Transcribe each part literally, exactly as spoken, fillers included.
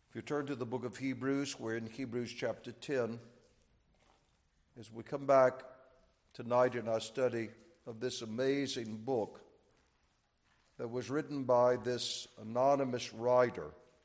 If you turn to the book of Hebrews, we're in Hebrews chapter ten. As we come back tonight in our study of this amazing book that was written by this anonymous writer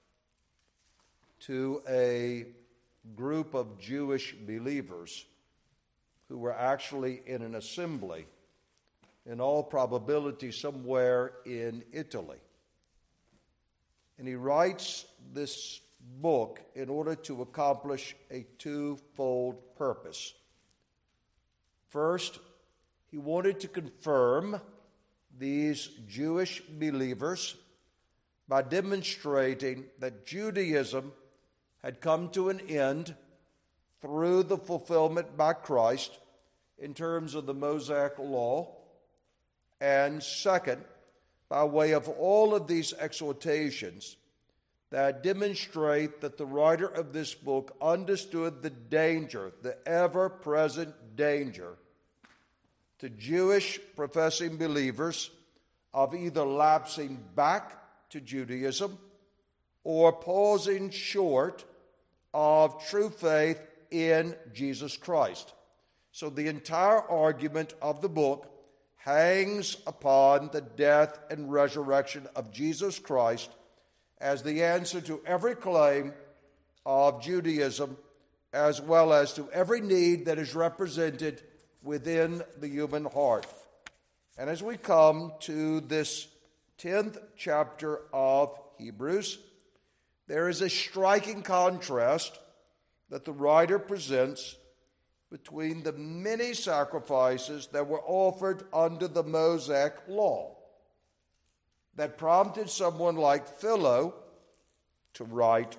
to a group of Jewish believers who were actually in an assembly, in all probability somewhere in Italy. And he writes this book in order to accomplish a twofold purpose. First, he wanted to confirm these Jewish believers by demonstrating that Judaism had come to an end through the fulfillment by Christ in terms of the Mosaic law. And second, by way of all of these exhortations that demonstrate that the writer of this book understood the danger, the ever-present danger to Jewish professing believers of either lapsing back to Judaism or pausing short of true faith in Jesus Christ. So the entire argument of the book hangs upon the death and resurrection of Jesus Christ as the answer to every claim of Judaism, as well as to every need that is represented within the human heart. And as we come to this tenth chapter of Hebrews, there is a striking contrast that the writer presents between the many sacrifices that were offered under the Mosaic law that prompted someone like Philo to write,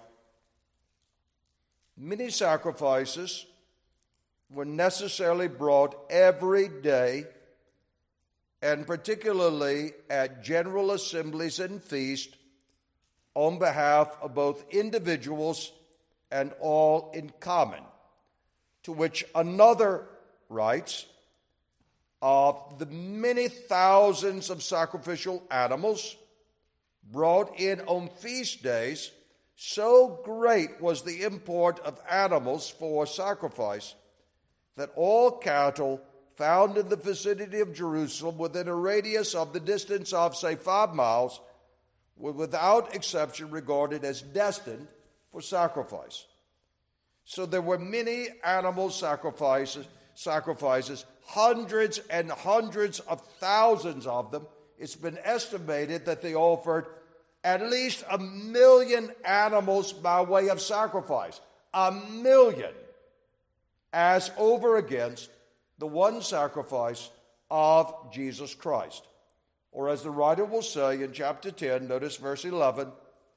"Many sacrifices were necessarily brought every day, and particularly at general assemblies and feasts, on behalf of both individuals and all in common." To which another writes, "Of the many thousands of sacrificial animals brought in on feast days, so great was the import of animals for sacrifice that all cattle found in the vicinity of Jerusalem within a radius of the distance of, say, five miles, were without exception regarded as destined for sacrifice." So there were many animal sacrifices, sacrifices, hundreds and hundreds of thousands of them. It's been estimated that they offered at least a million animals by way of sacrifice. A million, as over against the one sacrifice of Jesus Christ. Or as the writer will say in chapter ten, notice verse eleven,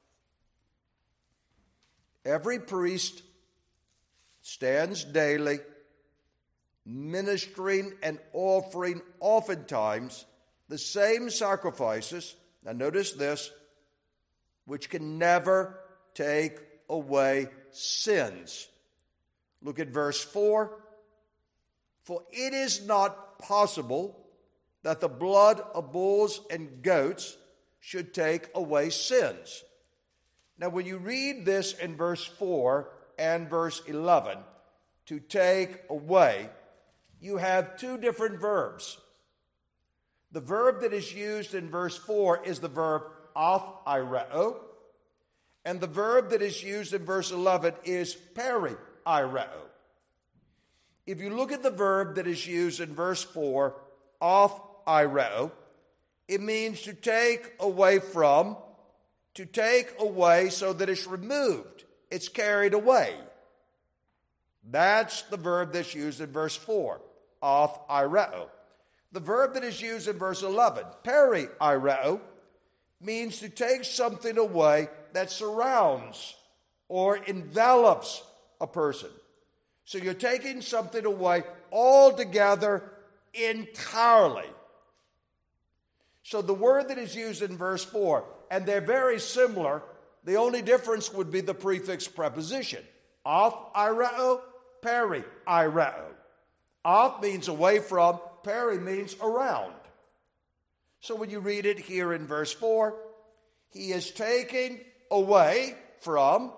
"Every priest stands daily, ministering and offering oftentimes the same sacrifices," now notice this, "which can never take away sins." Look at verse four. "For it is not possible that the blood of bulls and goats should take away sins." Now when you read this in verse four and verse eleven, to take away, you have two different verbs. The verb that is used in verse four is the verb aphireo, and the verb that is used in verse eleven is periereo. If you look at the verb that is used in verse four, aphireo, it means to take away from, to take away so that it's removed, it's carried away. That's the verb that's used in verse four, aphireo. The verb that is used in verse eleven, periereo, means to take something away that surrounds or envelops a person. So you're taking something away altogether, entirely. So the word that is used in verse four, and they're very similar, the only difference would be the prefix preposition. Aphireo, periereo. Aph means away from, peri means around. So when you read it here in verse four, he is taking away from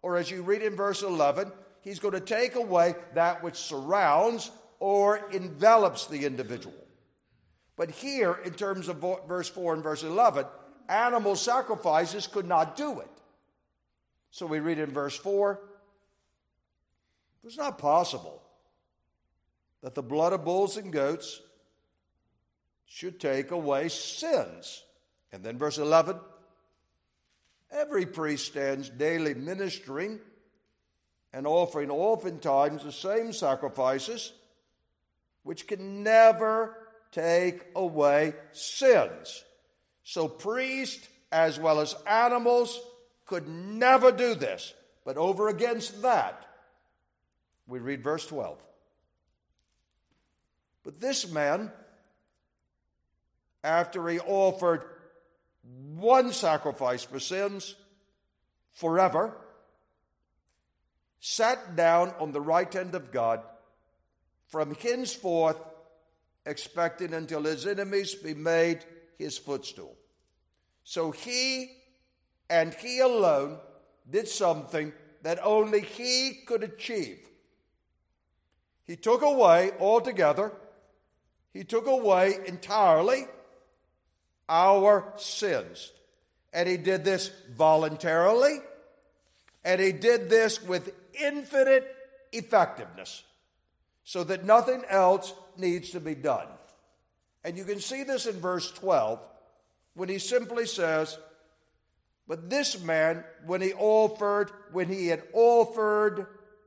or as you read in verse eleven, he's going to take away that which surrounds or envelops the individual. But here, in terms of verse four and verse eleven, animal sacrifices could not do it. So we read in verse four, it was not possible that the blood of bulls and goats should take away sins. And then verse eleven, every priest stands daily ministering and offering oftentimes the same sacrifices, which can never take away sins. So priests as well as animals could never do this. But over against that, we read verse twelve. But this man, after he offered one sacrifice for sins forever, sat down on the right hand of God, from henceforth expecting until his enemies be made his footstool. So he and he alone did something that only he could achieve. He took away altogether, he took away entirely our sins. And he did this voluntarily, and he did this with infinite effectiveness, so that nothing else needs to be done. And you can see this in verse twelve, when he simply says, but this man, when he offered, when he had offered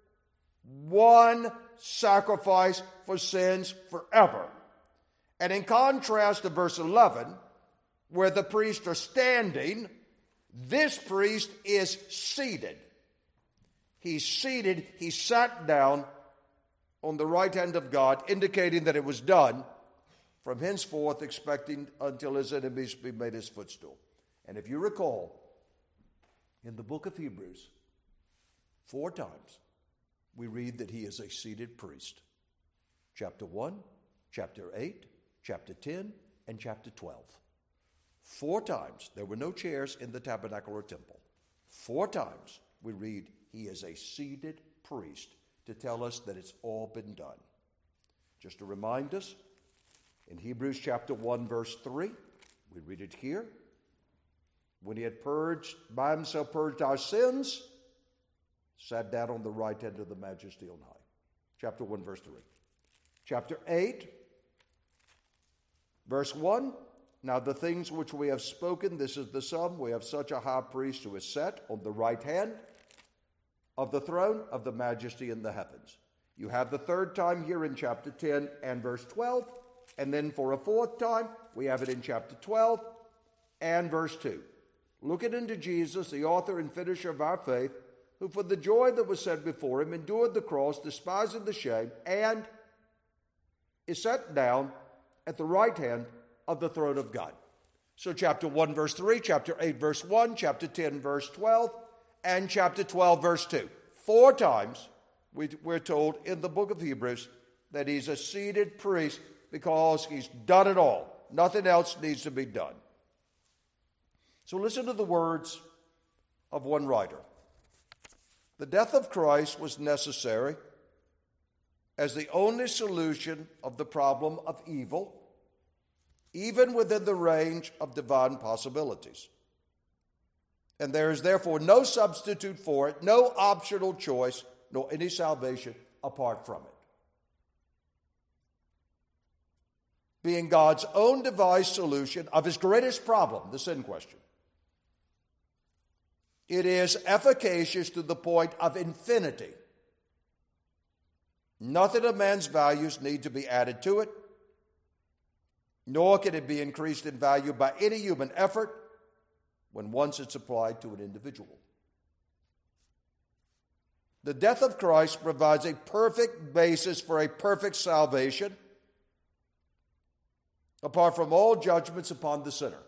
one sacrifice for sins forever. And in contrast to verse eleven, where the priests are standing, this priest is seated. He's seated, he sat down on the right hand of God, indicating that it was done, from henceforth expecting until his enemies be made his footstool. And if you recall, in the book of Hebrews, four times we read that he is a seated priest. Chapter one, chapter eight, chapter ten, and chapter twelve. Four times, there were no chairs in the tabernacle or temple. Four times we read he is a seated priest to tell us that it's all been done. Just to remind us, in Hebrews chapter one, verse three, we read it here. When he had purged, by himself purged our sins, sat down on the right hand of the majesty on high. Chapter one, verse three. Chapter eight, verse one. Now the things which we have spoken, this is the sum. We have such a high priest who is set on the right hand of the throne of the majesty in the heavens. You have the third time here in chapter ten and verse twelve. And then for a fourth time, we have it in chapter twelve and verse two. Looking into Jesus, the author and finisher of our faith, who for the joy that was set before him endured the cross, despising the shame, and is set down at the right hand of the throne of God. So chapter one, verse three, chapter eight, verse one, chapter ten, verse twelve, and chapter twelve, verse two. Four times we, we're told in the book of Hebrews that he's a seated priest because he's done it all. Nothing else needs to be done. So listen to the words of one writer. The death of Christ was necessary as the only solution of the problem of evil, even within the range of divine possibilities. And there is therefore no substitute for it, no optional choice, nor any salvation apart from it. Being God's own devised solution of his greatest problem, the sin question. It is efficacious to the point of infinity. Nothing of man's values need to be added to it, nor can it be increased in value by any human effort when once it's applied to an individual. The death of Christ provides a perfect basis for a perfect salvation, apart from all judgments upon the sinner.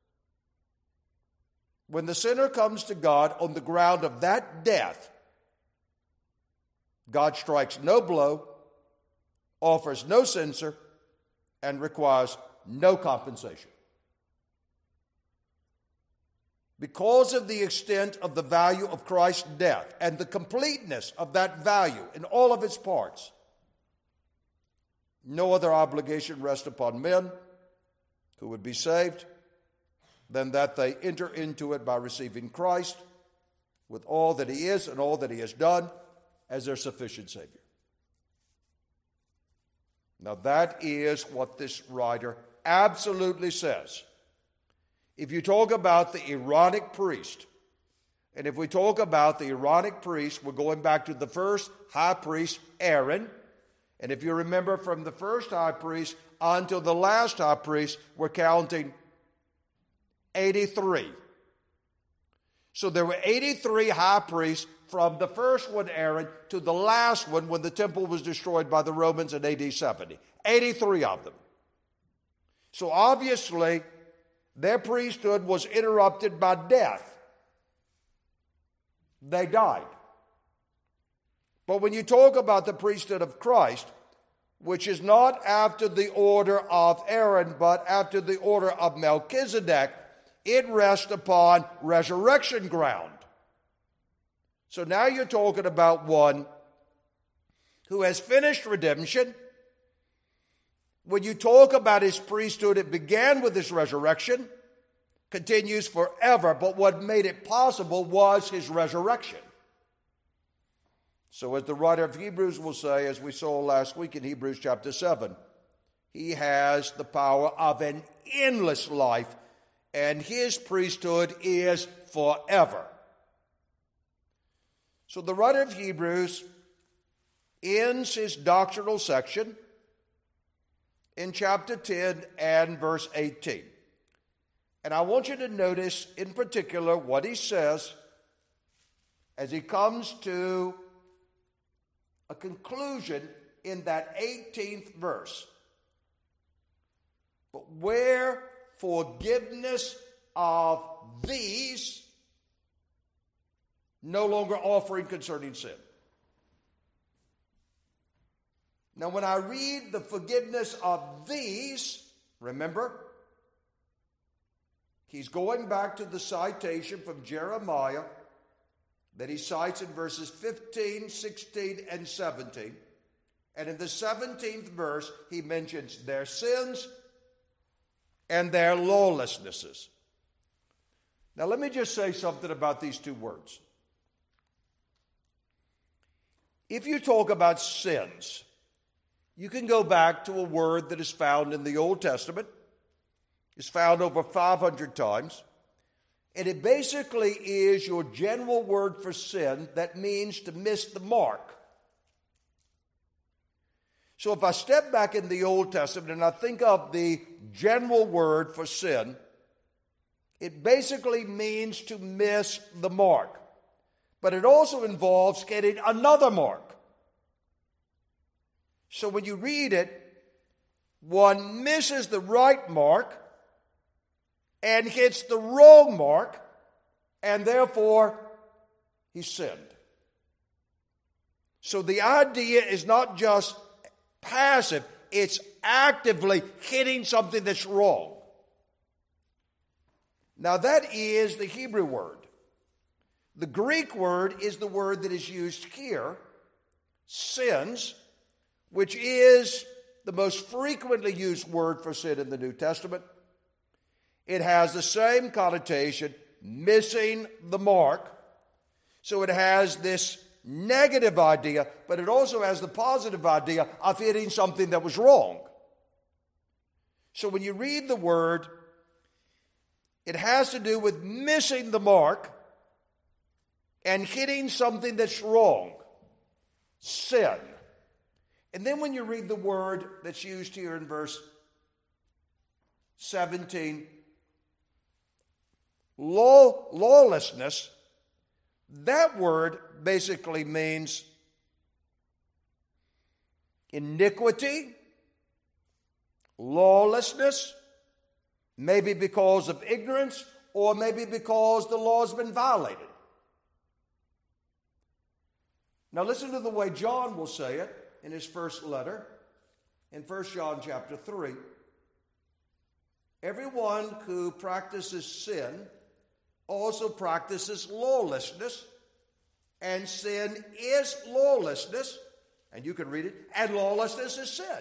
When the sinner comes to God on the ground of that death, God strikes no blow, offers no censure, and requires no compensation. because of the extent of the value of Christ's death and the completeness of that value in all of its parts, no other obligation rests upon men who would be saved than that they enter into it by receiving Christ with all that he is and all that he has done as their sufficient Savior. Now that is what this writer absolutely says. If you talk about the Aaronic priest, and if we talk about the Aaronic priest, we're going back to the first high priest, Aaron. And if you remember, from the first high priest until the last high priest, we're counting eighty-three. So there were eighty-three high priests from the first one, Aaron, to the last one when the temple was destroyed by the Romans in A D seventy. eighty-three of them. So obviously, their priesthood was interrupted by death. They died. But when you talk about the priesthood of Christ, which is not after the order of Aaron, but after the order of Melchizedek, it rests upon resurrection ground. So now you're talking about one who has finished redemption. When you talk about his priesthood, it began with his resurrection, continues forever, but what made it possible was his resurrection. So as the writer of Hebrews will say, as we saw last week in Hebrews chapter seven, he has the power of an endless life, and his priesthood is forever. So the writer of Hebrews ends his doctrinal section in chapter ten and verse eighteen. And I want you to notice in particular what he says as he comes to a conclusion in that eighteenth verse. But where forgiveness of these, no longer offering concerning sin. Now, when I read the forgiveness of these, remember, he's going back to the citation from Jeremiah that he cites in verses fifteen, sixteen, and seventeen. And in the seventeenth verse, he mentions their sins and their lawlessnesses. Now, let me just say something about these two words. If you talk about sins, you can go back to a word that is found in the Old Testament. It's found over five hundred times. And it basically is your general word for sin that means to miss the mark. So if I step back in the Old Testament and I think of the general word for sin, it basically means to miss the mark. But it also involves getting another mark. So when you read it, one misses the right mark and hits the wrong mark, and therefore he sinned. So the idea is not just passive, it's actively hitting something that's wrong. Now that is the Hebrew word. The Greek word is the word that is used here, sins, which is the most frequently used word for sin in the New Testament. It has the same connotation, missing the mark. So it has this negative idea, but it also has the positive idea of hitting something that was wrong. So when you read the word, it has to do with missing the mark and hitting something that's wrong, sin. And then when you read the word that's used here in verse seventeen, law, lawlessness, that word basically means iniquity, lawlessness, maybe because of ignorance, or maybe because the law has been violated. Now listen to the way John will say it in his first letter, in First John chapter three. Everyone who practices sin also practices lawlessness, and sin is lawlessness, and you can read it, and lawlessness is sin.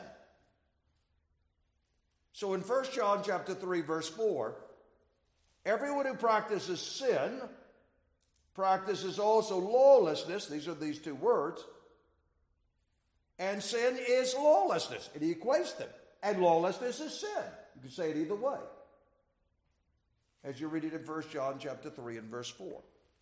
So in First John chapter three, verse four, everyone who practices sin practices also lawlessness. These are these two words. And sin is lawlessness. And he equates them. And lawlessness is sin. You can say it either way, as you read it in First John chapter three and verse four.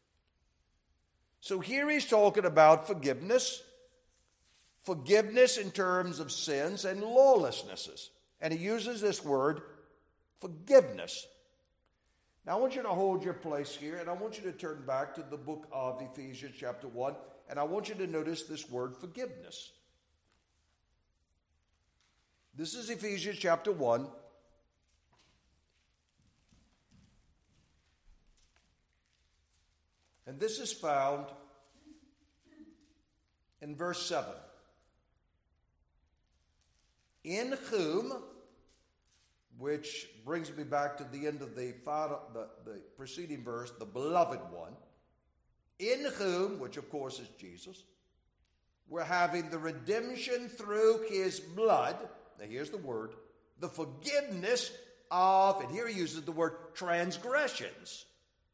So here he's talking about forgiveness. Forgiveness in terms of sins and lawlessnesses. And he uses this word, forgiveness. Now I want you to hold your place here, and I want you to turn back to the book of Ephesians chapter one, and I want you to notice this word forgiveness. This is Ephesians chapter one. And this is found in verse seven. In whom, which brings me back to the end of the, final, the, the preceding verse, the beloved one, in whom, which of course is Jesus, we're having the redemption through his blood. Now here's the word, the forgiveness of, and here he uses the word transgressions.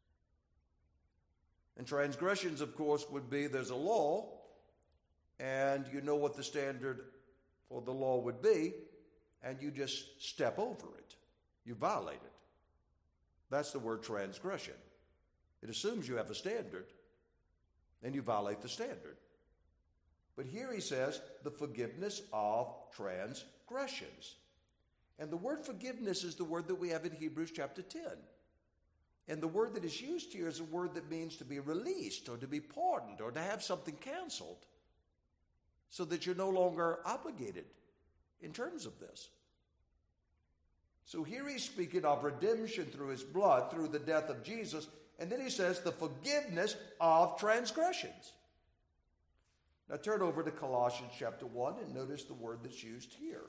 And transgressions, of course, would be there's a law, and you know what the standard for the law would be, and you just step over it. You violate it. That's the word transgression. It assumes you have a standard, and you violate the standard. But here he says, the forgiveness of transgressions. And the word forgiveness is the word that we have in Hebrews chapter ten. And the word that is used here is a word that means to be released or to be pardoned or to have something canceled so that you're no longer obligated in terms of this. So here he's speaking of redemption through his blood, through the death of Jesus, and then he says the forgiveness of transgressions. Now turn over to Colossians chapter one and notice the word that's used here.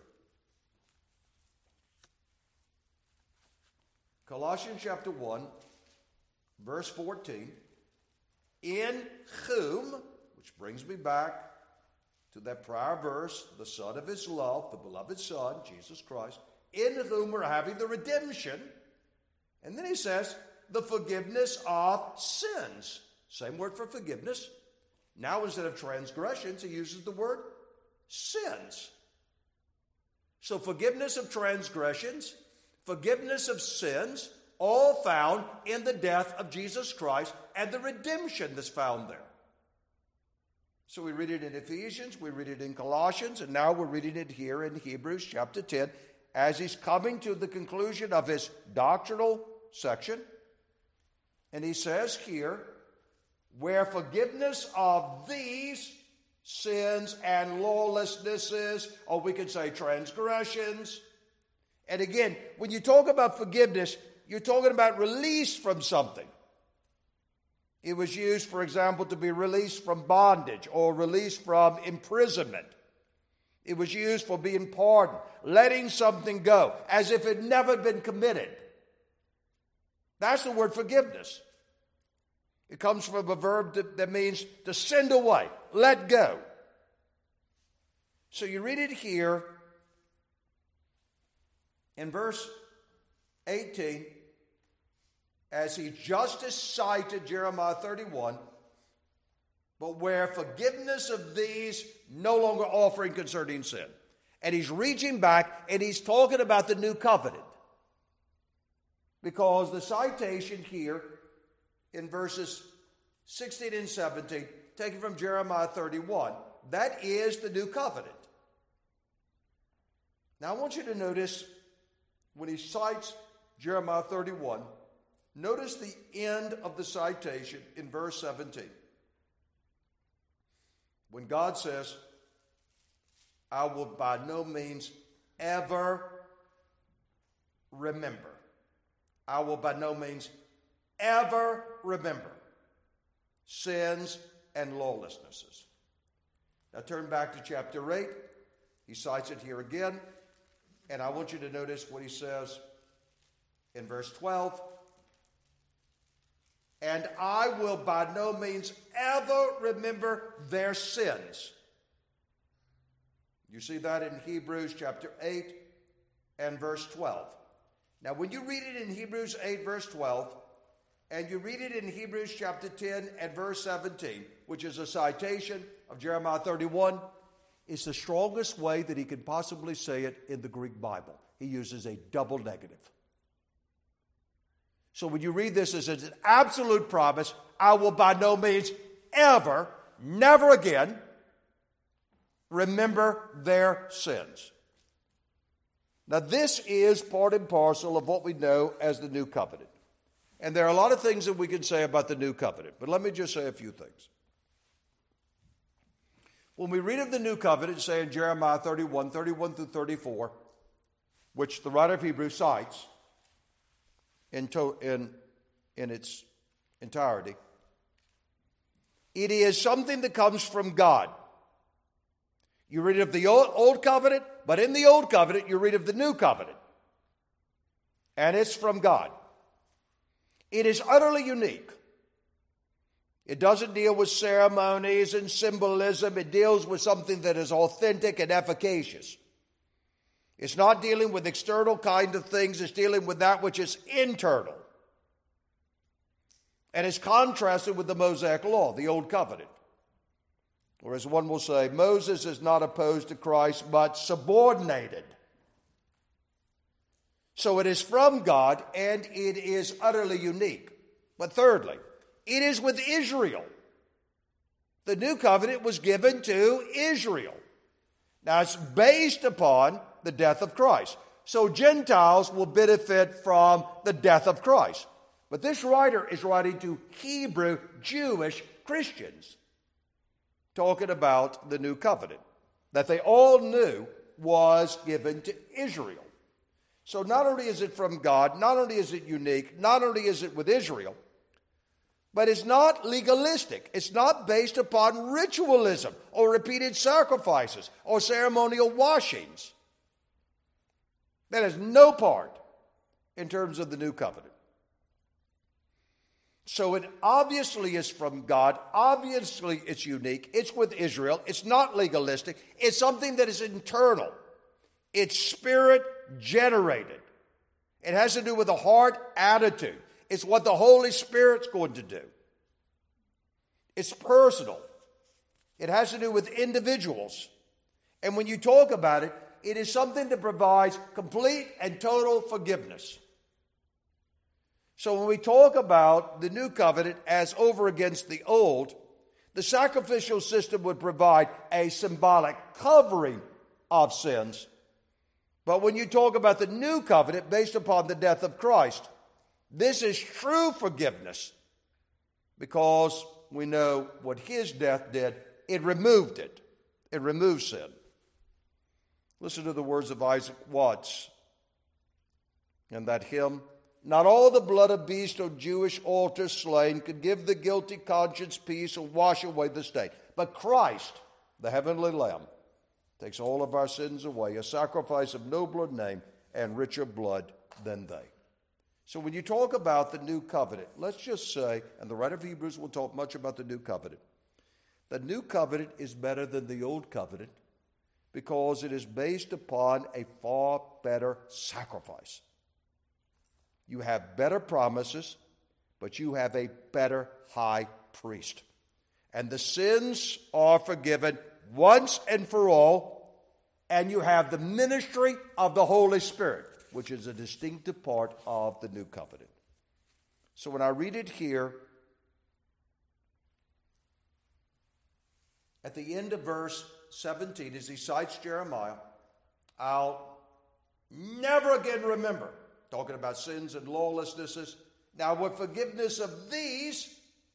Colossians chapter one, verse fourteen, in whom, which brings me back to that prior verse, the Son of his love, the beloved Son, Jesus Christ, in whom we're having the redemption. And then he says, the forgiveness of sins. Same word for forgiveness. Now instead of transgressions, he uses the word sins. So forgiveness of transgressions, forgiveness of sins, all found in the death of Jesus Christ and the redemption that's found there. So we read it in Ephesians, we read it in Colossians, and now we're reading it here in Hebrews chapter ten as he's coming to the conclusion of his doctrinal section. And he says here, where forgiveness of these sins and lawlessnesses, or we could say transgressions. And again, when you talk about forgiveness, you're talking about release from something. It was used, for example, to be released from bondage or released from imprisonment. It was used for being pardoned, letting something go, as if it never been committed. That's the word forgiveness. It comes from a verb that, that means to send away, let go. So you read it here in verse eighteen, as he just cited Jeremiah thirty-one, but where forgiveness of these no longer offering concerning sin. And he's reaching back and he's talking about the new covenant. Because the citation here in verses sixteen and seventeen, taken from Jeremiah thirty-one, that is the new covenant. Now I want you to notice when he cites Jeremiah thirty-one, notice the end of the citation in verse seventeen. When God says, I will by no means ever remember. I will by no means ever remember sins and lawlessnesses. Now turn back to chapter eight. He cites it here again. And I want you to notice what he says in verse twelve. and I will by no means ever remember their sins. You see that in Hebrews chapter eight and verse twelve. Now, when you read it in Hebrews eight, verse twelve, and you read it in Hebrews chapter ten and verse seventeen, which is a citation of Jeremiah thirty-one, it's the strongest way that he could possibly say it in the Greek Bible. He uses a double negative. So when you read this, it's an absolute promise. I will by no means ever, never again, remember their sins. Now, this is part and parcel of what we know as the New Covenant. And there are a lot of things that we can say about the New Covenant, but let me just say a few things. When we read of the New Covenant, say in Jeremiah thirty-one, thirty-one through thirty-four, which the writer of Hebrews cites in, to, in, in its entirety, it is something that comes from God. You read of the old, old covenant, but in the old covenant, you read of the new covenant. And it's from God. It is utterly unique. It doesn't deal with ceremonies and symbolism. It deals with something that is authentic and efficacious. It's not dealing with external kind of things. It's dealing with that which is internal. And it's contrasted with the Mosaic law, the old covenant. Or as one will say, Moses is not opposed to Christ, but subordinated. So it is from God, and it is utterly unique. But thirdly, it is with Israel. The new covenant was given to Israel. Now it's based upon the death of Christ. So Gentiles will benefit from the death of Christ. But this writer is writing to Hebrew Jewish Christians, talking about the new covenant that they all knew was given to Israel. So not only is it from God, not only is it unique, not only is it with Israel, but it's not legalistic. It's not based upon ritualism or repeated sacrifices or ceremonial washings. That has no part in terms of the new covenant. So it obviously is from God. Obviously it's unique. It's with Israel. It's not legalistic. It's something that is internal. It's spirit generated. It has to do with a heart attitude. It's what the Holy Spirit's going to do. It's personal. It has to do with individuals. And when you talk about it, it is something that provides complete and total forgiveness. So when we talk about the new covenant as over against the old, the sacrificial system would provide a symbolic covering of sins. But when you talk about the new covenant based upon the death of Christ, this is true forgiveness because we know what his death did. It removed it. It removed sin. Listen to the words of Isaac Watts in that hymn. Not all the blood of beast or Jewish altar slain could give the guilty conscience peace or wash away the stain. But Christ, the heavenly Lamb, takes all of our sins away, a sacrifice of nobler name and richer blood than they. So when you talk about the new covenant, let's just say, and the writer of Hebrews will talk much about the new covenant, the new covenant is better than the old covenant because it is based upon a far better sacrifice. You have better promises, but you have a better high priest. And the sins are forgiven once and for all, and you have the ministry of the Holy Spirit, which is a distinctive part of the new covenant. So when I read it here, at the end of verse seventeen, as he cites Jeremiah, I'll never again remember, talking about sins and lawlessnesses. Now, with forgiveness of these,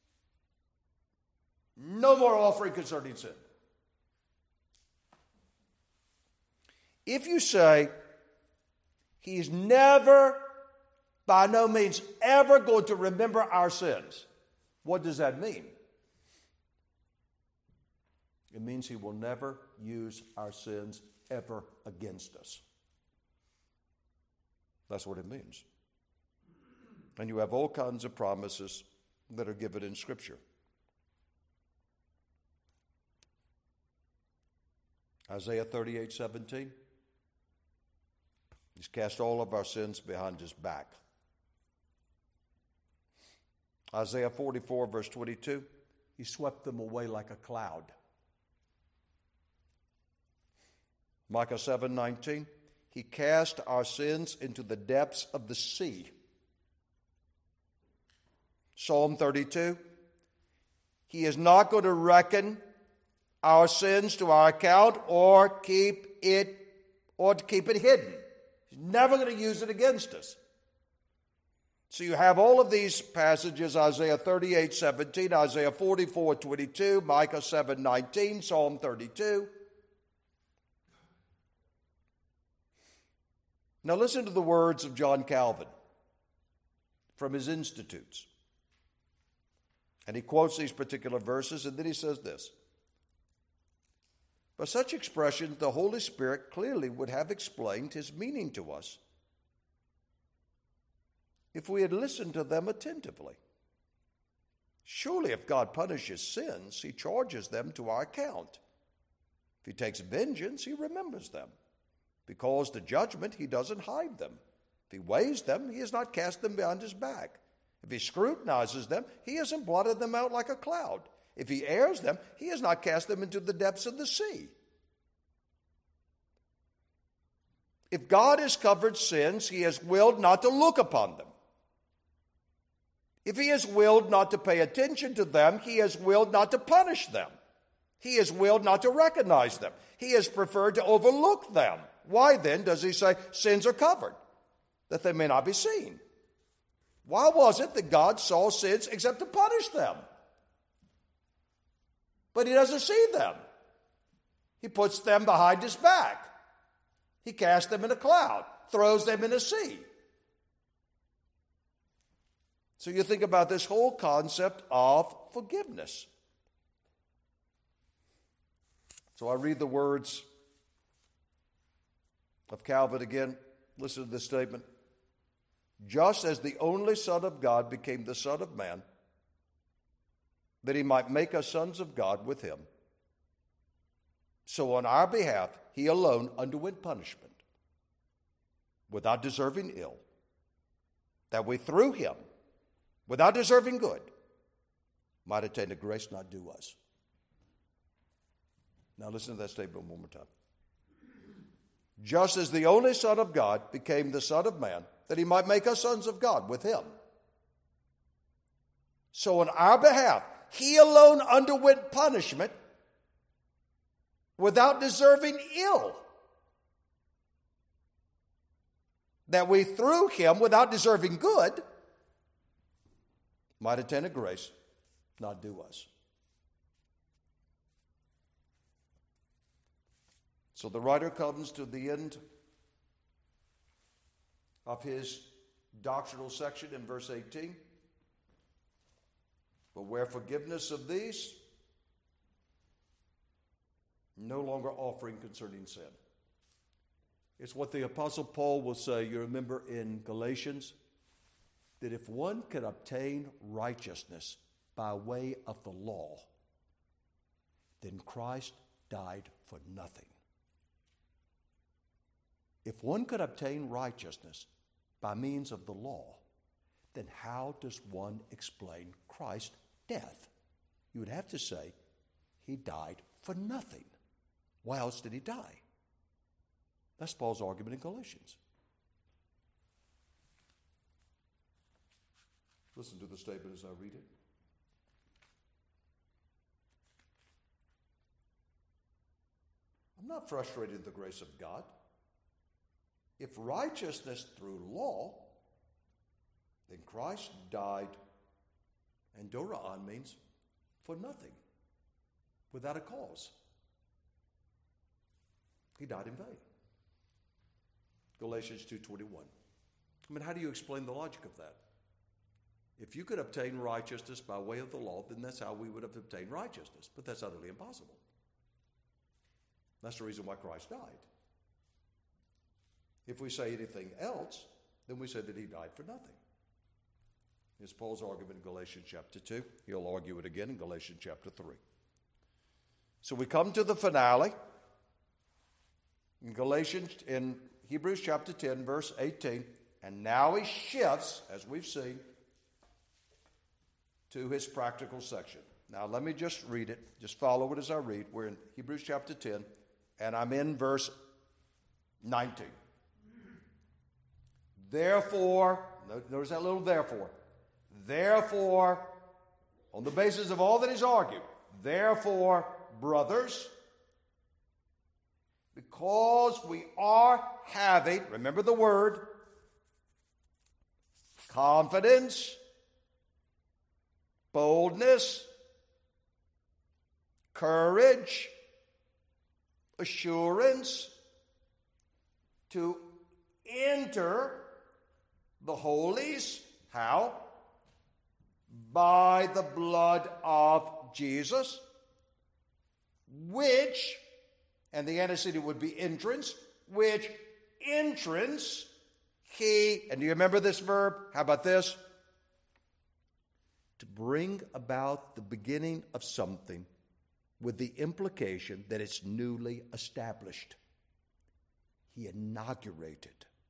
no more offering concerning sin. If you say, he's never, by no means, ever going to remember our sins, what does that mean? It means he will never use our sins ever against us. That's what it means. And you have all kinds of promises that are given in Scripture. Isaiah thirty-eight seventeen. He's cast all of our sins behind his back. Isaiah forty-four verse twenty-two. He swept them away like a cloud. Micah seven nineteen. He cast our sins into the depths of the sea. Psalm thirty-two. He is not going to reckon our sins to our account or keep it or to keep it hidden. He's never going to use it against us. So you have all of these passages, Isaiah thirty-eight seventeen, Isaiah forty-four twenty-two, Micah seven nineteen, Psalm thirty-two. Now listen to the words of John Calvin from his Institutes. And he quotes these particular verses, and then he says this. By such expressions, the Holy Spirit clearly would have explained his meaning to us if we had listened to them attentively. Surely if God punishes sins, he charges them to our account. If he takes vengeance, he remembers them. If he calls to judgment, he doesn't hide them. If he weighs them, he has not cast them behind his back. If he scrutinizes them, he hasn't blotted them out like a cloud. If he airs them, he has not cast them into the depths of the sea. If God has covered sins, he has willed not to look upon them. If he has willed not to pay attention to them, he has willed not to punish them. He has willed not to recognize them. He has preferred to overlook them. Why then does he say sins are covered, that they may not be seen? Why was it that God saw sins except to punish them? But he doesn't see them. He puts them behind his back. He casts them in a cloud, throws them in a sea. So you think about this whole concept of forgiveness. So I read the words of Calvin again. Listen to this statement. Just as the only Son of God became the Son of Man, that he might make us sons of God with him, so on our behalf he alone underwent punishment, without deserving ill, that we through him, without deserving good, might attain a grace not due us. Now listen to that statement one more time. Just as the only Son of God became the Son of Man, that he might make us sons of God with him, so on our behalf he alone underwent punishment without deserving ill, that we through him, without deserving good, might attain a grace not due us. So the writer comes to the end of his doctrinal section in verse eighteen. But where forgiveness of these, no longer offering concerning sin. It's what the Apostle Paul will say, you remember in Galatians, that if one could obtain righteousness by way of the law, then Christ died for nothing. If one could obtain righteousness by means of the law, then how does one explain Christ's death? You would have to say he died for nothing. Why else did he die? That's Paul's argument in Galatians. Listen to the statement as I read it. I'm not frustrated in the grace of God. If righteousness through law, then Christ died, and doraan means for nothing, without a cause. He died in vain. Galatians two twenty-one. I mean, how do you explain the logic of that? If you could obtain righteousness by way of the law, then that's how we would have obtained righteousness. But that's utterly impossible. That's the reason why Christ died. If we say anything else, then we say that he died for nothing. Here's Paul's argument in Galatians chapter two. He'll argue it again in Galatians chapter three. So we come to the finale in Galatians, in Hebrews chapter ten, verse eighteen. And now he shifts, as we've seen, to his practical section. Now let me just read it. Just follow it as I read. We're in Hebrews chapter ten, and I'm in verse nineteen. Therefore, notice that little therefore. Therefore, on the basis of all that he's argued, therefore, brothers, because we are having, remember the word, confidence, boldness, courage, assurance to enter the holies. How? By the blood of Jesus, which, and the antecedent would be entrance, which entrance he, and do you remember this verb? How about this? To bring about the beginning of something with the implication that it's newly established. He inaugurated.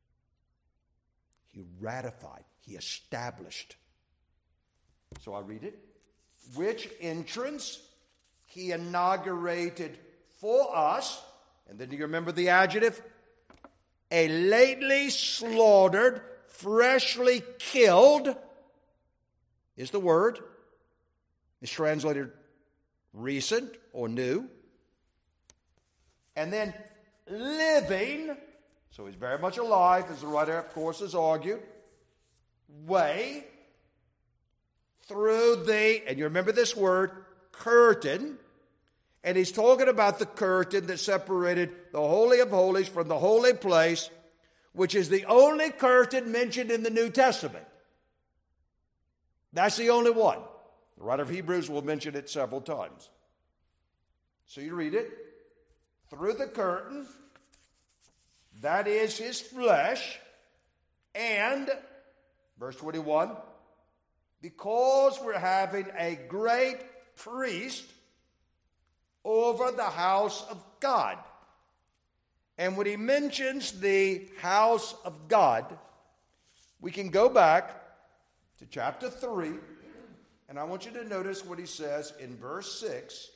He ratified. He established. So I read it. Which entrance he inaugurated for us. And then do you remember the adjective? A lately slaughtered, freshly killed is the word. It's translated recent or new. And then living, so he's very much alive, as the writer, of course, has argued, way through the, and you remember this word, curtain. And he's talking about the curtain that separated the Holy of Holies from the holy place, which is the only curtain mentioned in the New Testament. That's the only one. The writer of Hebrews will mention it several times. So you read it. Through the curtain, that is his flesh, and, verse twenty-one, because we're having a great priest over the house of God. And when he mentions the house of God, we can go back to chapter three, and I want you to notice what he says in verse six.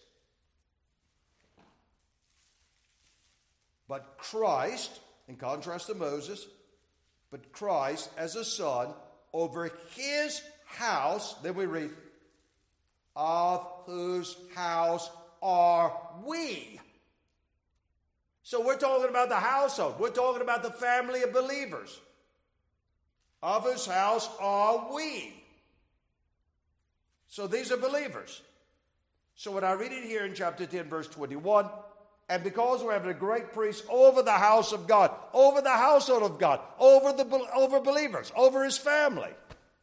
But Christ, in contrast to Moses, but Christ as a son over his house, then we read, of whose house are we. So we're talking about the household. We're talking about the family of believers. Of whose house are we. So these are believers. So when I read it here in chapter ten, verse twenty-one, and because we're having a great priest over the house of God, over the household of God, over the over believers, over his family.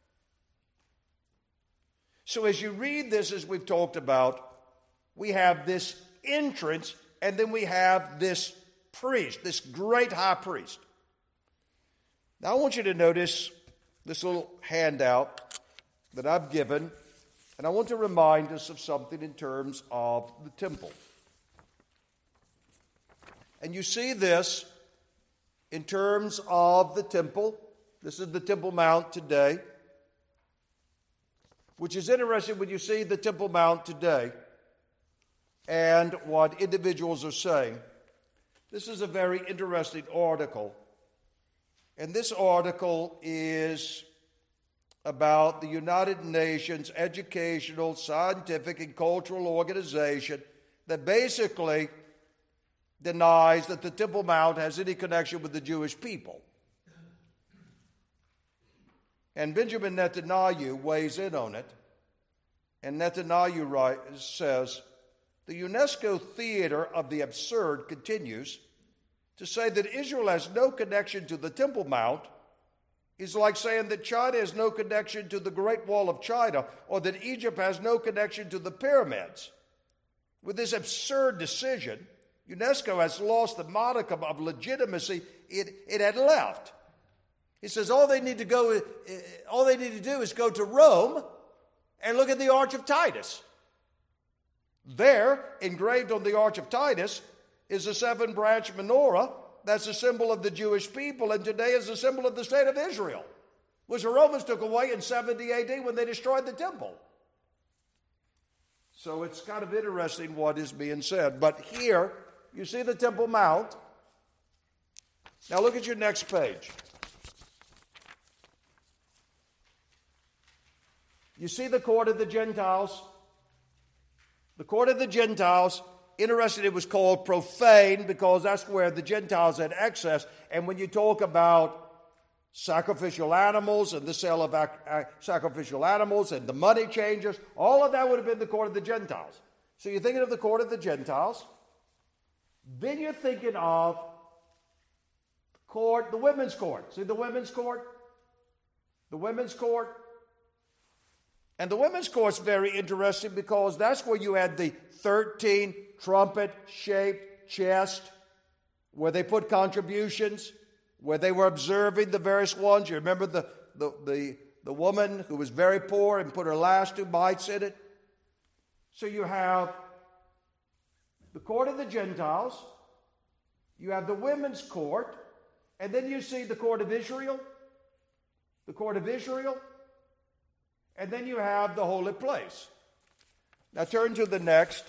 So as you read this, as we've talked about, we have this entrance, and then we have this priest, this great high priest. Now I want you to notice this little handout that I've given, and I want to remind us of something in terms of the temple. And you see this in terms of the temple. This is the Temple Mount today, which is interesting when you see the Temple Mount today and what individuals are saying. This is a very interesting article. And this article is about the United Nations Educational, Scientific, and Cultural Organization that basically denies that the Temple Mount has any connection with the Jewish people. And Benjamin Netanyahu weighs in on it. And Netanyahu write, says, the UNESCO theater of the absurd continues to say that Israel has no connection to the Temple Mount is like saying that China has no connection to the Great Wall of China, or that Egypt has no connection to the pyramids. With this absurd decision, UNESCO has lost the modicum of legitimacy it, it had left. He says all they need to go, all they need to do is go to Rome and look at the Arch of Titus. There, engraved on the Arch of Titus, is a seven-branch menorah. That's a symbol of the Jewish people, and today is a symbol of the state of Israel, which the Romans took away in seventy A D when they destroyed the temple. So it's kind of interesting what is being said. But here, you see the Temple Mount. Now look at your next page. You see the court of the Gentiles. The court of the Gentiles, interesting, it was called profane because that's where the Gentiles had access. And when you talk about sacrificial animals and the sale of ac- sacrificial animals and the money changers, all of that would have been the court of the Gentiles. So you're thinking of the court of the Gentiles. Then you're thinking of court, the women's court. See the women's court? The women's court. And the women's court's very interesting because that's where you had the thirteen trumpet-shaped chest where they put contributions, where they were observing the various ones. You remember the, the, the, the woman who was very poor and put her last two mites in it? So you have the court of the Gentiles, you have the women's court, and then you see the court of Israel, the court of Israel, and then you have the holy place. Now turn to the next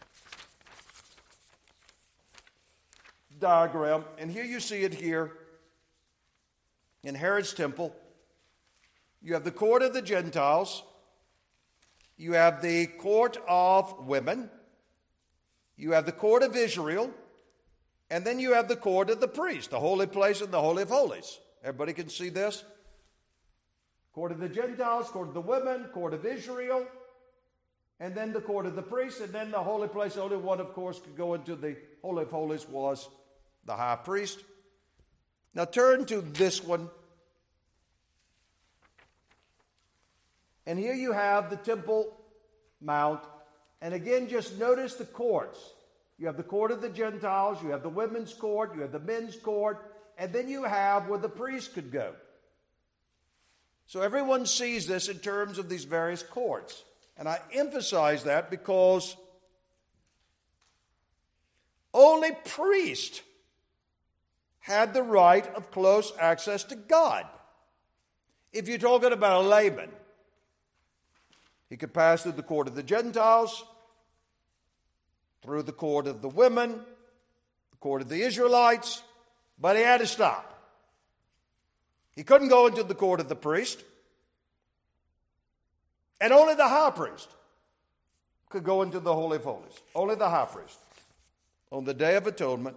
diagram, and here you see it here in Herod's temple. You have the court of the Gentiles, you have the court of women, you have the court of Israel, and then you have the court of the priest, the holy place and the Holy of Holies. Everybody can see this? Court of the Gentiles, court of the women, court of Israel, and then the court of the priests, and then the holy place. The only one, of course, could go into the Holy of Holies was the high priest. Now turn to this one. And here you have the Temple Mount. And again, just notice the courts. You have the court of the Gentiles, you have the women's court, you have the men's court, and then you have where the priest could go. So everyone sees this in terms of these various courts. And I emphasize that because only priests had the right of close access to God. If you're talking about a layman, he could pass through the court of the Gentiles, through the court of the women, the court of the Israelites, but he had to stop. He couldn't go into the court of the priest. And only the high priest could go into the Holy of Holies. Only the high priest. On the Day of Atonement,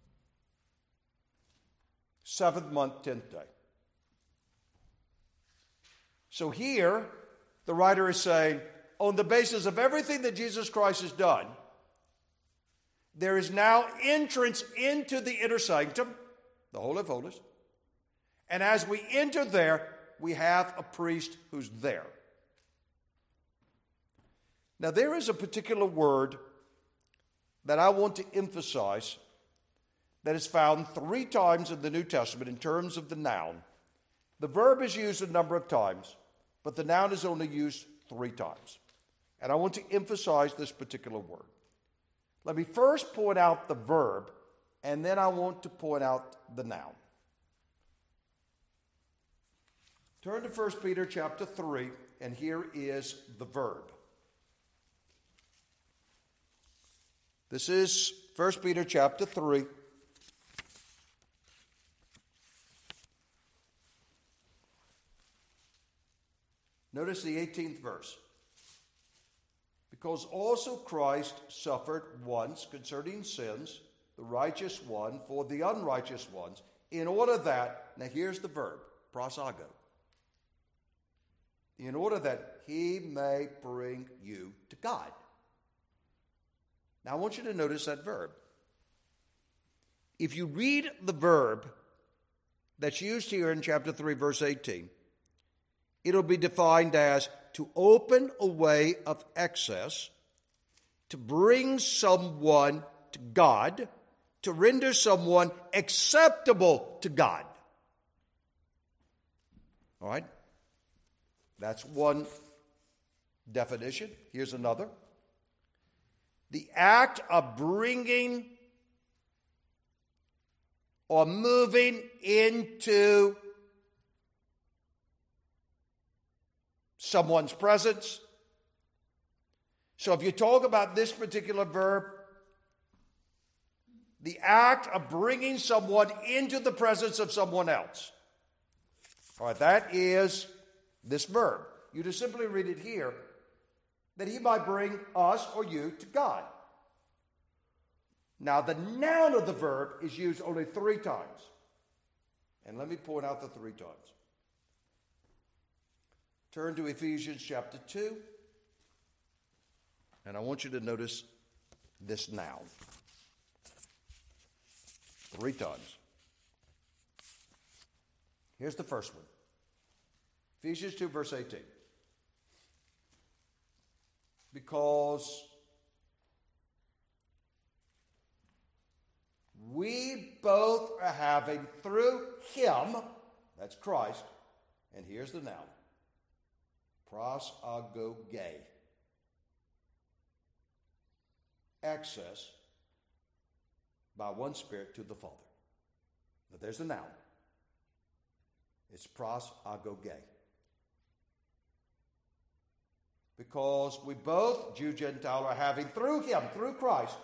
seventh month, tenth day. So here, the writer is saying, on the basis of everything that Jesus Christ has done, there is now entrance into the inner sanctum, the Holy of Holies. And as we enter there, we have a priest who's there. Now, there is a particular word that I want to emphasize that is found three times in the New Testament in terms of the noun. The verb is used a number of times, but the noun is only used three times. And I want to emphasize this particular word. Let me first point out the verb, and then I want to point out the noun. Turn to First Peter chapter three, and here is the verb. This is First Peter chapter three. Notice the eighteenth verse. Because also Christ suffered once concerning sins, the righteous one for the unrighteous ones, in order that, now here's the verb, prosago, in order that he may bring you to God. Now I want you to notice that verb. If you read the verb that's used here in chapter three, verse eighteen, it'll be defined as to open a way of access, to bring someone to God, to render someone acceptable to God. All right? That's one definition. Here's another. The act of bringing or moving into someone's presence. So if you talk about this particular verb, the act of bringing someone into the presence of someone else. All right, that is this verb. You just simply read it here, that he might bring us or you to God. Now, the noun of the verb is used only three times. And let me point out the three times. Turn to Ephesians chapter two. And I want you to notice this noun. Three times. Here's the first one. Ephesians two, verse eighteen. Because we both are having through him, that's Christ, and here's the noun, pros agoge, access by one Spirit to the Father. Now there's the noun. It's pros agoge. Because we both, Jew, Gentile, are having through him, through Christ,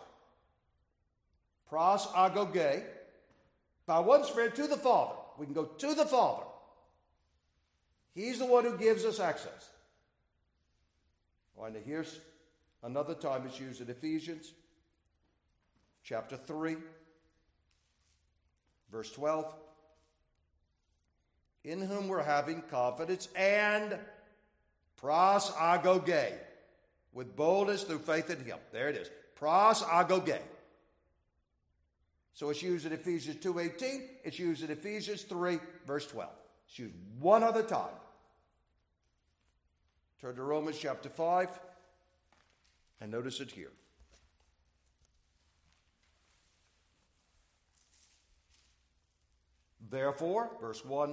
pros agoge, by one Spirit to the Father. We can go to the Father. He's the one who gives us access. All right, now here's another time it's used in Ephesians chapter three, verse twelve. In whom we're having confidence and pros agoge, with boldness through faith in him. There it is. Pros agoge. So it's used in Ephesians two eighteen. It's used in Ephesians three, verse twelve. It's used one other time. Turn to Romans chapter five and notice it here. Therefore, verse one,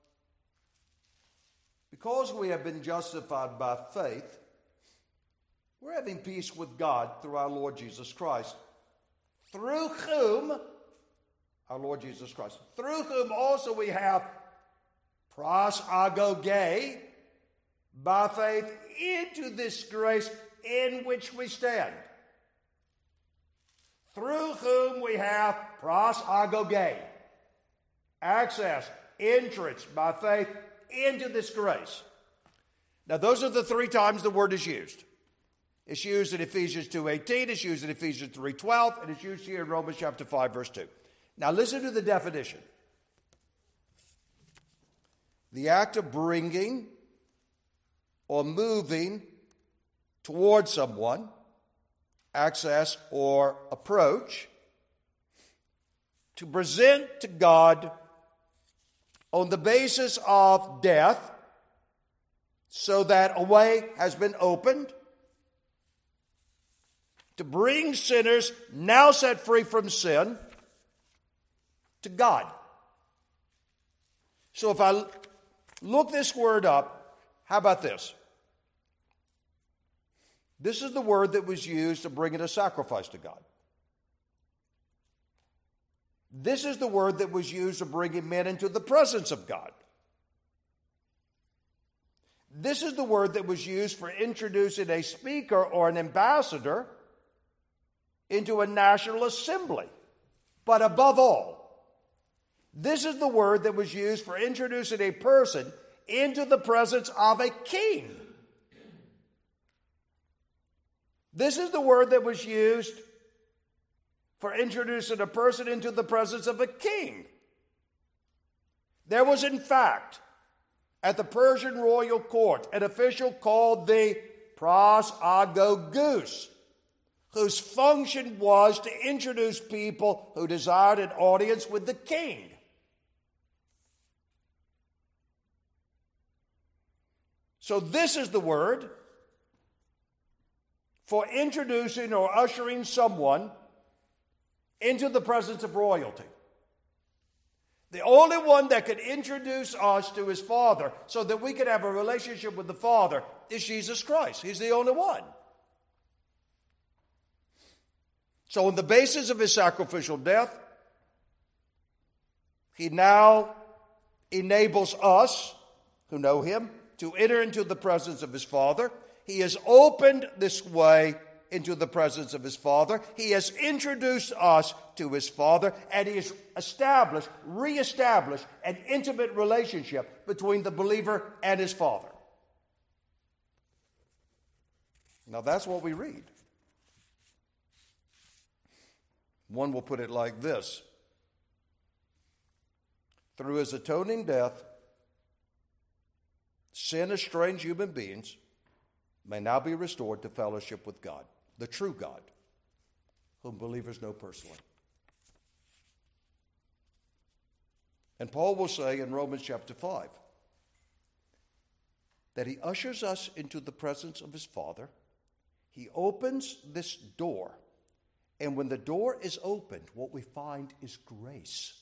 because we have been justified by faith, we're having peace with God through our Lord Jesus Christ, through whom, our Lord Jesus Christ, through whom also we have pros agoge, by faith into this grace in which we stand. Through whom we have pros agoge, access, entrance by faith into this grace. Now those are the three times the word is used. It's used in Ephesians two eighteen, it's used in Ephesians three twelve, and it's used here in Romans chapter five, verse two. Now listen to the definition. The act of bringing or moving towards someone, access or approach, to present to God on the basis of death, so that a way has been opened to bring sinners now set free from sin to God. So if I look this word up, how about this? This is the word that was used to bring in a sacrifice to God. This is the word that was used to bring men into the presence of God. This is the word that was used for introducing a speaker or an ambassador into a national assembly. But above all, this is the word that was used for introducing a person into the presence of a king. This is the word that was used for introducing a person into the presence of a king. There was, in fact, at the Persian royal court, an official called the pros agogus, whose function was to introduce people who desired an audience with the king. So this is the word for introducing or ushering someone into the presence of royalty. The only one that could introduce us to his Father so that we could have a relationship with the Father is Jesus Christ. He's the only one. So on the basis of his sacrificial death, he now enables us who know him to enter into the presence of his Father. He has opened this way into the presence of his Father. He has introduced us to his Father, and he has established, reestablished an intimate relationship between the believer and his Father. Now that's what we read. One will put it like this: through his atoning death, sin-estranged human beings may now be restored to fellowship with God, the true God, whom believers know personally. And Paul will say in Romans chapter five that he ushers us into the presence of his Father. He opens this door, and when the door is opened, what we find is grace.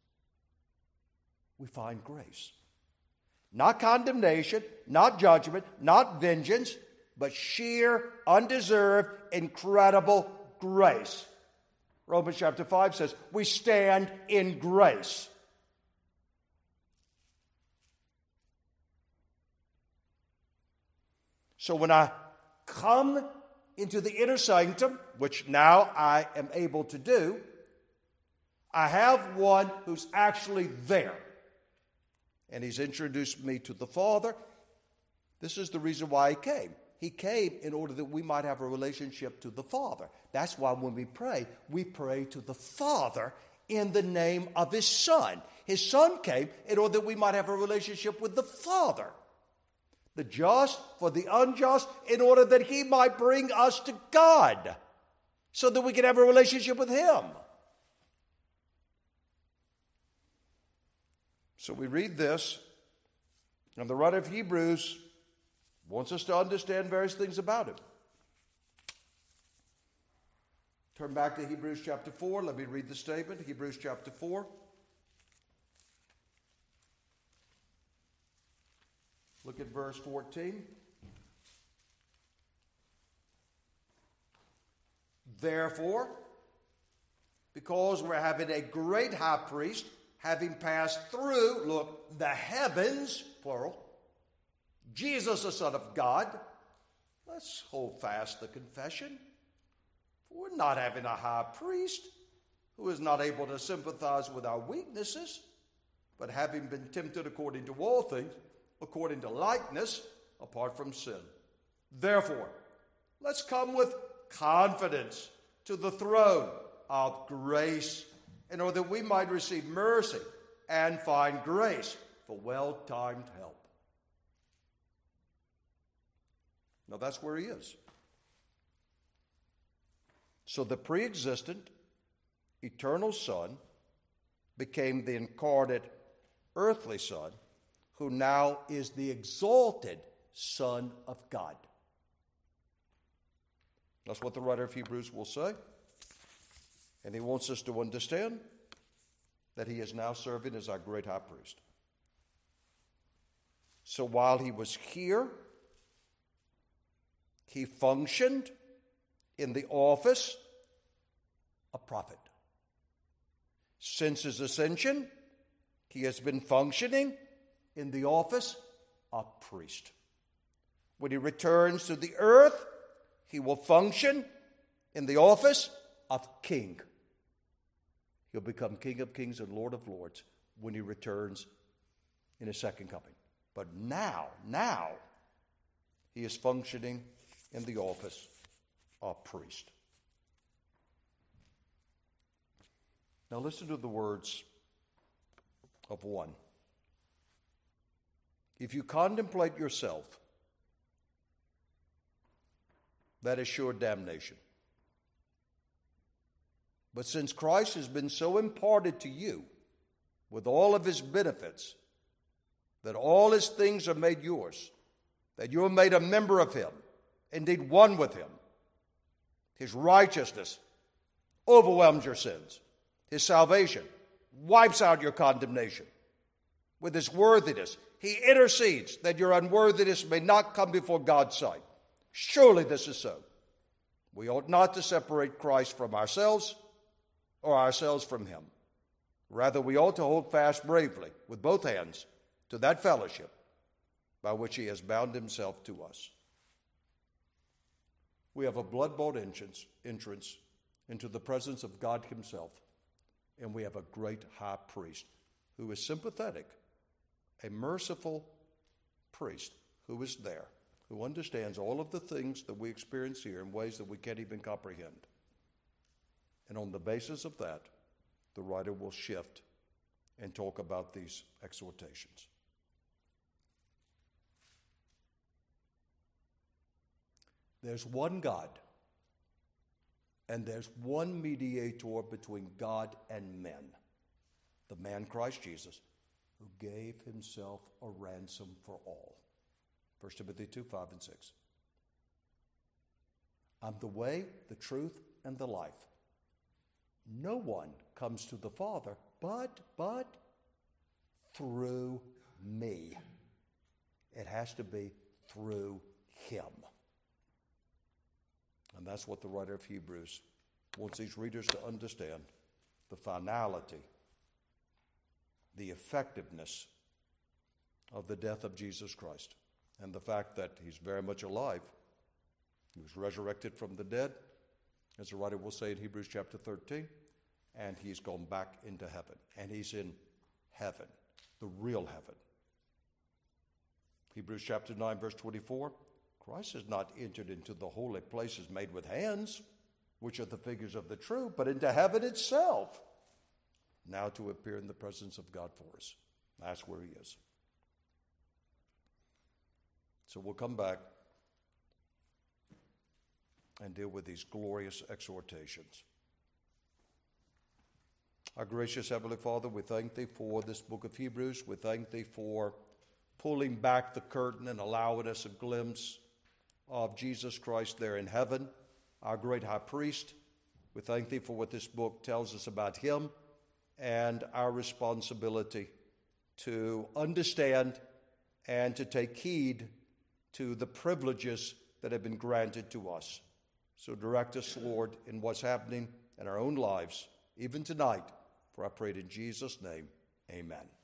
We find grace. Not condemnation, not judgment, not vengeance, but sheer, undeserved, incredible grace. Romans chapter five says, we stand in grace. So when I come into the inner sanctum, which now I am able to do, I have one who's actually there. And he's introduced me to the Father. This is the reason why he came. He came in order that we might have a relationship to the Father. That's why when we pray, we pray to the Father in the name of his Son. His Son came in order that we might have a relationship with the Father. The just for the unjust, in order that he might bring us to God, so that we can have a relationship with him. So we read this, and the writer of Hebrews wants us to understand various things about him. Turn back to Hebrews chapter four. Let me read the statement. Hebrews chapter four. Look at verse fourteen. Therefore, because we're having a great high priest, having passed through, look, the heavens, plural, Jesus, the Son of God, let's hold fast the confession. For we're not having a high priest who is not able to sympathize with our weaknesses, but having been tempted according to all things, according to likeness, apart from sin. Therefore, let's come with confidence to the throne of grace, in order that we might receive mercy and find grace for well-timed help. Now that's where he is. So the pre-existent, eternal Son became the incarnate earthly Son, who now is the exalted Son of God. That's what the writer of Hebrews will say. And he wants us to understand that he is now serving as our great high priest. So while he was here, he functioned in the office of prophet. Since his ascension, he has been functioning in the office of priest. When he returns to the earth, he will function in the office of king. He'll become King of Kings and Lord of Lords when he returns in his second coming. But now, now, he is functioning in the office of priest. Now listen to the words of one. If you contemplate yourself, that is sure damnation. But since Christ has been so imparted to you with all of his benefits, that all his things are made yours, that you are made a member of him, indeed one with him, his righteousness overwhelms your sins. His salvation wipes out your condemnation with his worthiness. He intercedes that your unworthiness may not come before God's sight. Surely this is so. We ought not to separate Christ from ourselves or ourselves from him. Rather, we ought to hold fast bravely with both hands to that fellowship by which he has bound himself to us. We have a blood-bought entrance, entrance into the presence of God himself, and we have a great high priest who is sympathetic, a merciful priest who is there, who understands all of the things that we experience here in ways that we can't even comprehend. And on the basis of that, the writer will shift and talk about these exhortations. There's one God, and there's one mediator between God and men, the man Christ Jesus, who gave himself a ransom for all. First Timothy two, five and six. I'm the way, the truth, and the life. No one comes to the Father but, but through me. It has to be through him. And that's what the writer of Hebrews wants these readers to understand, the finality, the effectiveness of the death of Jesus Christ, and the fact that he's very much alive. He was resurrected from the dead, as the writer will say in Hebrews chapter thirteen, and he's gone back into heaven. And he's in heaven, the real heaven. Hebrews chapter nine, verse twenty-four, Christ has not entered into the holy places made with hands, which are the figures of the true, but into heaven itself, now to appear in the presence of God for us. That's where he is. So we'll come back and deal with these glorious exhortations. Our gracious Heavenly Father, we thank thee for this book of Hebrews. We thank thee for pulling back the curtain and allowing us a glimpse of Jesus Christ there in heaven, our great high priest. We thank thee for what this book tells us about him and our responsibility to understand and to take heed to the privileges that have been granted to us. So direct us, Lord, in what's happening in our own lives, even tonight. For I pray in Jesus' name, amen.